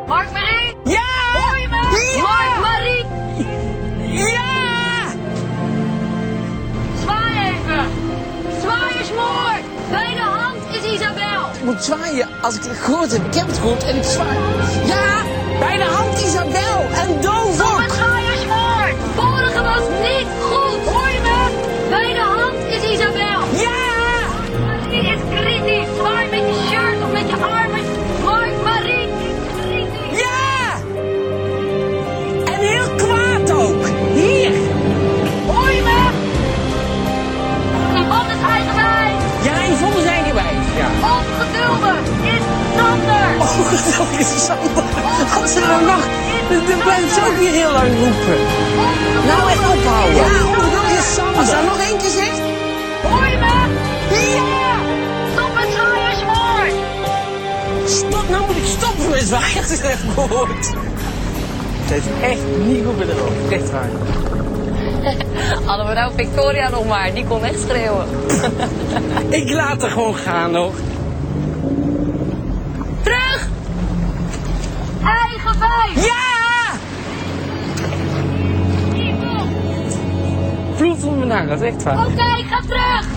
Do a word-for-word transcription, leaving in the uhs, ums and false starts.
Mark-Marie? Ja! Hoor je me? Ja! Mark-Marie? Ja! Zwaai even. Zwaai is mooi. Bij de hand is Isabel. Ik moet zwaaien als ik het gehoord heb. Ik heb het gehoord en ik zwaai. Ja! Bij de hand Isabel en doof Stop ook. met zwaaien is mooi. Vorige was niet goed. Hoor je me? Bij de hand is Isabel. Ja! Mark-Marie is kritisch. Zwaai met je shirt of met je armen. Mark-Marie is kritisch. Ja! En heel kwaad ook. Hier. Hoor je me? Yvonne is eigenwijs. Ja, Yvonne zijn gewijs. Ja. Ongeduldig is Sander. Oh, dat is Sander. Als ze dan nog... De mensen ook weer heel lang roepen. Nou, echt ophouden. Ja, ongeduldig is Sander. Als hij nog één keer zegt... Hoor je me? Ja! Stop met zwaaien is mooi. Stop, nou moet ik stoppen met zwaaien. Dat is echt gehoord. Het is echt niet goed met de hoofd. Echt waar. Hadden we nou Victoria nog maar, die kon echt schreeuwen. Ik laat er gewoon gaan nog. Terug. Eigenwijs. Ja! Yvonne. Vloed om me naar, dat is echt waar. Oké, ga terug.